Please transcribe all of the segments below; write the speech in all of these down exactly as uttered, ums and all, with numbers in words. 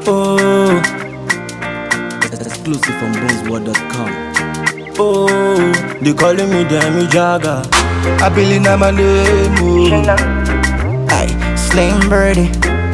Oh, exclusive from bonesworld dot com. Oh, they calling me Demi Jagger. I believe in my name. Oh. Aye, Slim Birdie.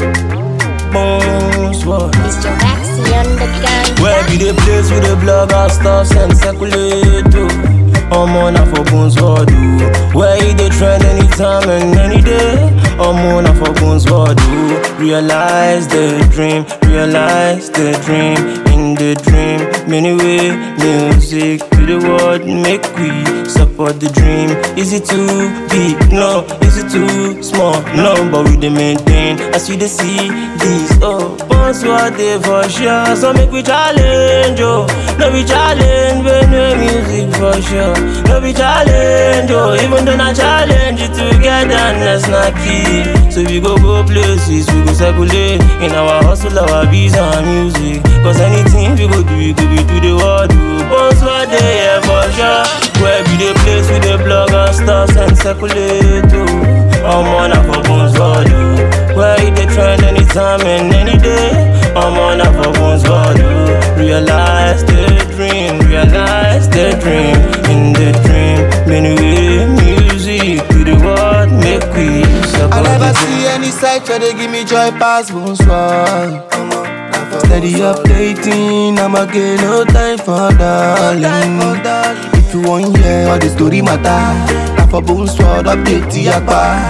Bonesworld. Mister Waxy on the gun. Where be the place with the blogger stuff and circulate? I'm on a for Bonesworld. Where you they trend anytime and any day? I'm on a for Bonesworld. Realize the dream, realize the dream. In the dream, many way music to the world make we support the dream. Is it too big? No. Is it too small? No. But we dey maintain as we dey see this. Oh, Bonesworld dey for sure. So make we challenge, oh. No be challenge, but no music for sure. No be challenge, oh. Even though not challenge it togetherness not key. So we go go places, we go circulate in our hustle, our visa and music. Cause anything we go do, we go be to the world. Bonesworld dey here for sure. Where be the place with the blogger stars and circulate, oh. I'm on a for Bonesworld. Where you dey trend anytime and any day. I'm on a for Bonesworld. Realize the dream, realize the dream. In the dream, many way music to the world make we support. I never see any sight where they give me joy past Bonesworld. Steady updating, I'ma get no time for darling. If you want hear all the story matter, now for Bonesworld update yakba.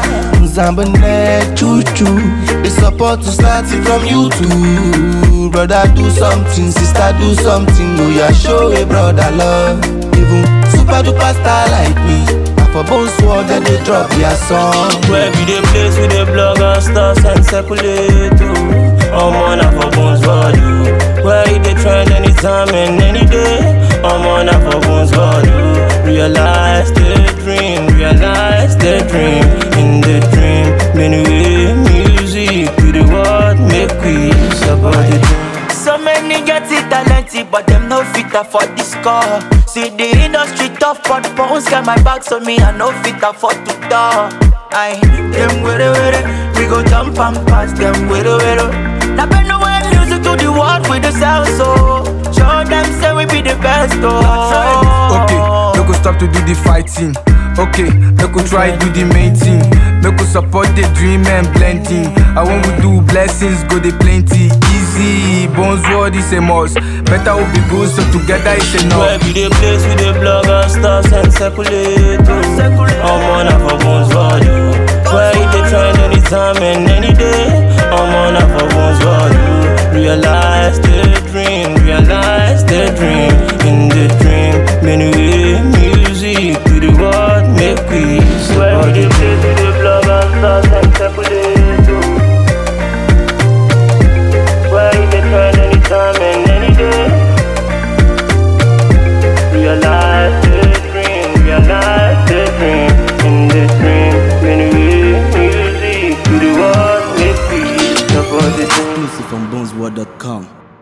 Zambane choo choo, the support to start it from YouTube. Brother do something, sister do something. Oh yeah, show a brother love. Even super duper star like me. For Bonesworld that they drop your song. Where be the place with the blogger stars and circulate, oh. I'm on a for Bonesworld. Where you dey trend anytime and any day. I'm on a for Bonesworld. Realize the dream, realize the dream. In the dream, many way music to the world make we support the dream. So many get it talented, but them no fit afford the score. See the industry tough, but Bones got my back, so me I no fit afford to talk. Aye, them were were we go jump and pass them were were. Now bend the way music to the world with the sound, so show them say we be the best, oh. Okay, no go stop to do the fighting. Okay, no go try do the main thing. No go support the dream and blending. I want we do blessings, go the plenty. Easy, Bonesworld is a must. Better we be good, so together it's enough. Where be the place with the blogger stars and circulate, oh. I'm on a for Bonesworld. Where you dey trend anytime and any day. I'm on a for Bonesworld. Realize the dream, realize the dream. In the dream, many way music to the world make we support the place with the blogger stars and circulate, oh. Where you dey trend anytime and any day. Realize the dream, realize the dream. In the dream, many way music to the world make we support the dream. Exclusive from bonesworld dot com.